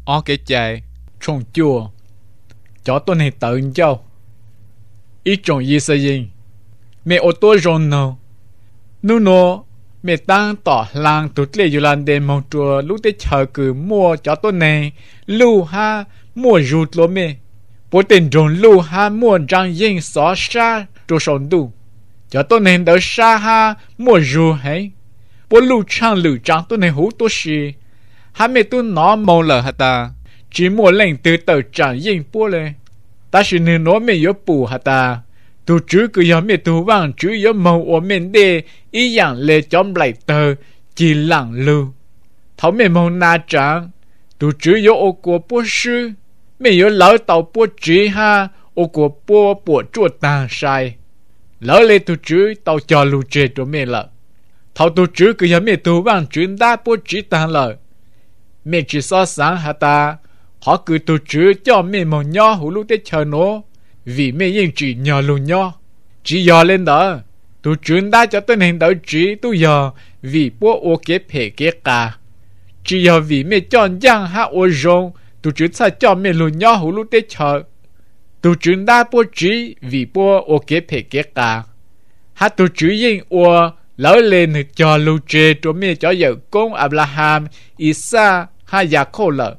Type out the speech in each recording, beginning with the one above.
ó cái chạy trông chua cho tôi này tự nhau ít trông gì sao gì mẹ ô tô rồi nào nu nó mẹ đang tỏ làng tụt lệ dù làm đèn mong chùa lúc tới chờ cứ mua cho tôi này lưu ha mua rụt lỗ mẹ bố tên rồng lưu ha mua răng yên xó xa cho sống đủ cho tôi này đỡ xa ha mua rụt hay bố lưu trang lưu trang tôi này hú tôi xì ha mẹ tôi nó mong lờ hả ta chỉ mua lên từ tờ trang yên bố lệ ta chỉ nên nói mẹ yếu bù hả ta tu chứ cứ giờ mẹ tu vang chứ yếu màu ở bên đây ý dạng lệ chóm lại tờ chỉ lặng lưu thấu mẹ màu na trắng tu chứ yếu ô của bố sư mẹ yếu lỡ tàu bố trí ha ô của bố chuột tàng sai lỡ lệ tu chứ tàu cho lưu chế cho mẹ lợ thấu tu chứ cứ giờ mẹ tu vang chứ đa bố trí tàng lợ mẹ chỉ so sáng hả ta họ cứ tu chứ cho mẹ màu nhỏ hú lúc tết chờ nó vì mẹ yên chỉ nhờ luôn nhỏ chỉ giờ lên đó tu chuyến đã cho tên hình đó chỉ tu giờ vì bố ô kế phê kế cả chỉ giờ vì mẹ chọn giang hạ ô rong tu chuyến sao cho mẹ luôn nhỏ hú lúc tết chờ tu chuyến đã bố chỉ vì bố ô kế phê kế cả hạ tu chuyến yên ô lỡ lên cho lưu trê cho mẹ cho vợ con Abraham Isa ha Jacob lợ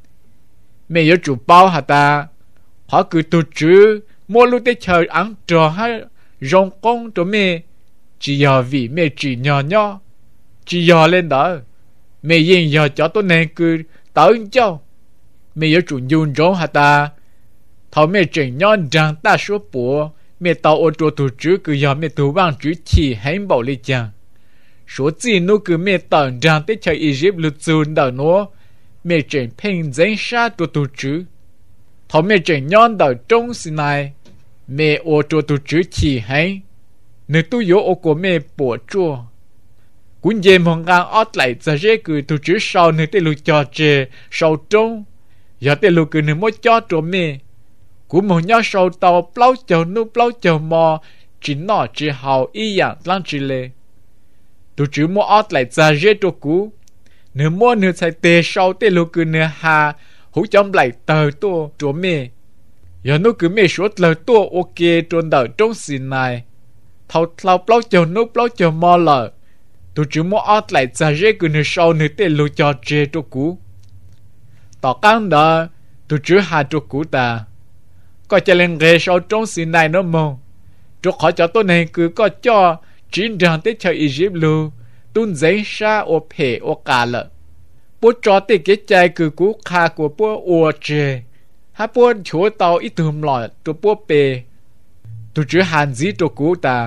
mẹ yếu chủ bao hả ta họ cứ tu chứ mua lúc tới chờ ăn trò hay rong con cho mẹ chỉ giờ vì mẹ chỉ nhỏ nhỏ chỉ giờ lên đó mẹ yên giờ cho tôi nên cứ tới cho mẹ yếu chủ dùng rong hả ta thầu mẹ chỉ nhỏ rằng ta số bùa mẹ tao ô tô tu chứ cứ giờ mẹ tu vang chứ chỉ hay bảo lý chăng số gì nó cứ mẹ tao rằng tới chờ Egypt lụt dùn đó nó mẹ chỉ phèn danh sa tu chứ thầu mẹ chỉ nhon đầu trong xin này mẹ ô tô tu chứ chỉ hay nếu tu yếu ô của mẹ bỏ chua cũng vậy mong ngang ót lại ra dễ cứ tu chứ sau nếu tê lù cho chè sau trong giờ tê lù cứ nếu mỗi cho cho mẹ cũng mong nhau sau tàu plau chờ nu plau chờ mò chỉ nọ chỉ hào ý dạng lăng chỉ lệ tu chứ mua ót lại ra dễ cho cú nếu mua nếu sai tê sau tê lù cứ nếu hà hú chấm lại tờ tua cho mẹ giờ nó cứ mẹ suốt lời tua ok trôn đợi trong xin này thâu thâu plau chờ nó plau chờ mò lờ tôi chỉ mua ót lại ra dễ cứ nửa sau nửa tê lù cho chê cho cú tỏ căng đó tôi chỉ hà cho cú ta có cho lên ghế sau trong xin này nó mong cho khỏi cho tôi này cứ có cho chính rằng tết chờ Egypt lù tuôn giấy xa ô phê ô cả lợ bố cho tê cái chai cứ cú khá của bố ô chê ha bố chúa tao ít thùm lọ cho bố bê tôi chỉ hàn dí cho cú ta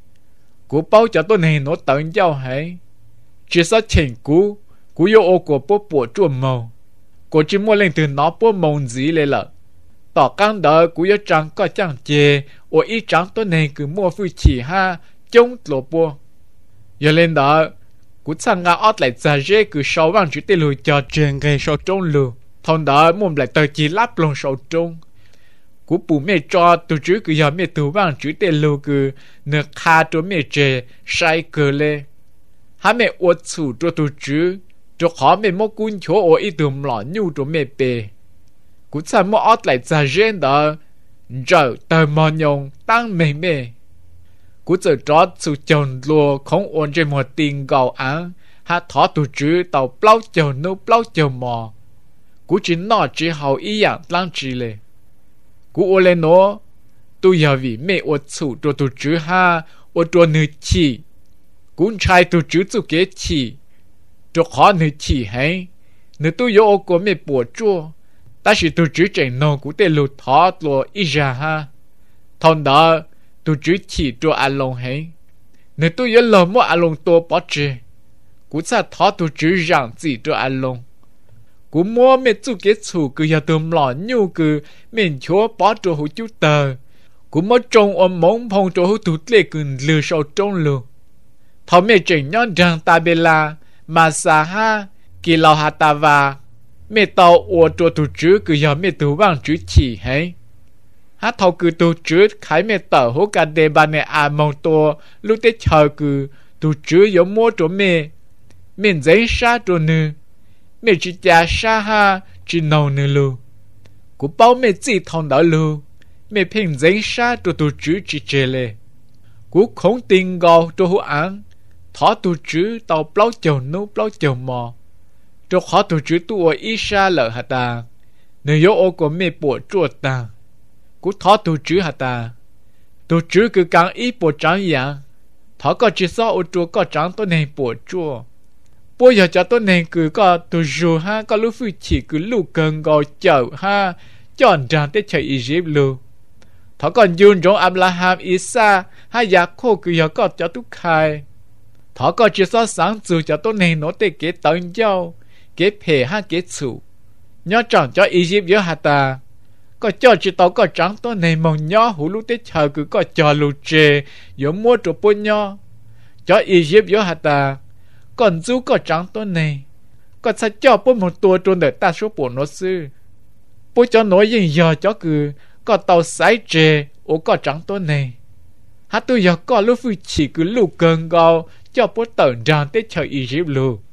cú bao cho tôi này nó tận nhau hay chỉ sao chỉnh cú yêu ô của bố chuột màu cô chỉ mua lên từ nó bố mông dí lên lợ tỏ căng đỡ cú yêu trắng có chẳng chê ô ít trắng tôi này cứ mua phu chỉ ha chống lộ bố giờ lên đó cú sang ngã ót lại ra dễ cứ sau vang chữ tê lùi cho trường gây sau trong lù thằng đó mồm lại tờ chỉ lắp lông sau trong cú bù mẹ cho tu chữ cứ giờ mẹ tu vang chữ tê lù cứ nửa kha cho mẹ chè sai cờ lê há mẹ uất chủ cho tu chữ cho khó mẹ mò cún chỗ ở ít tùm lọ nhu cho mẹ bề cú sang mò ót lại ra dễ đó giờ tờ mò nhung tăng mẹ mẹ cú giờ cho sự chồng lùa không ổn trên một tiền gạo án ha thọ tu chữ tàu plau chờ nô plau chờ mò cú chỉ nọ chỉ hậu ý dạng lăng chỉ lệ cú ô lên nó tôi giờ vì mẹ ô chủ cho tu chữ ha ô cho nữ chỉ cú trai tu chữ tu kế chỉ cho khó nữ chỉ hay nữ tôi yêu ô của mẹ bỏ chua ta chỉ tu chữ chạy nô cú tê lụt thọ lùa ý ra ha thằng đó tu chữ chỉ cho anh long hay nếu tôi yêu lòng mua anh long to bỏ chê cú sa thọ tu chữ rằng chỉ cho anh long cú mua mẹ chú kế chủ cứ giờ tùm lọ nhu cứ mình chúa bỏ cho hữu chú tờ cú mua trông ôm mông phong cho hữu tụt lệ cứ lừa sau trong lừa thọ mẹ chỉnh nhon rằng ta bê la mà sa ha kỳ lao hà ta va mẹ tàu ô cho tu chữ cứ giờ mẹ tu vang chữ chỉ hay hát thầu cứ tu chữ khái mẹ tờ hữu cả đề bà nè à mong to lúc tết chờ cứ tu chữ giống mua cho mẹ mình giấy xa cho nữ mẹ chỉ cha sa ha chỉ nâu nữa luôn cú bao mẹ chỉ thằng đó luôn mẹ phèn giấy sa tụ chữ chỉ chê lệ cú không tin gạo tụ hú án thọ tụ chữ tàu bao chầu nô bao chầu mò tụ khó tụ chữ tụ ở ít sa lợ hả ta nếu yếu ô của mẹ bộ chuột ta cú thọ tụ chữ hả ta tụ chữ cứ càng ít bộ trắng dạng thọ có chỉ sao ô chùa có trắng tôi này bộ chùa bây giờ cho tôi này cứ có tụ dù ha có lúc phi chỉ cứ lúc cần gọi chậu ha chọn rằng tới chơi Egypt luôn thọ còn dùng trong Abraham Isa hay Jacob cứ giờ có cho tôi khai thọ có chỉ sao sáng dù cho tôi này nó tới cái tận nhau cái phê ha cái chủ nhớ chọn cho Egypt giữa hạt ta có cho chỉ tao có trắng tôi này mong nhớ hủ lúc tới chờ cứ có cho lù chê giữa mua chỗ bún nhớ cho Egypt giữa hạt ta còn chú có trắng tôi này có sao cho bún một tua trôn để ta số bộ nó sư bố cho nói gì giờ cho cứ có tàu sái chê ô có trắng tôi này hát tôi giờ có lúc phi chỉ cứ lù cơn gạo cho bố tận rằng tới chờ Egypt luôn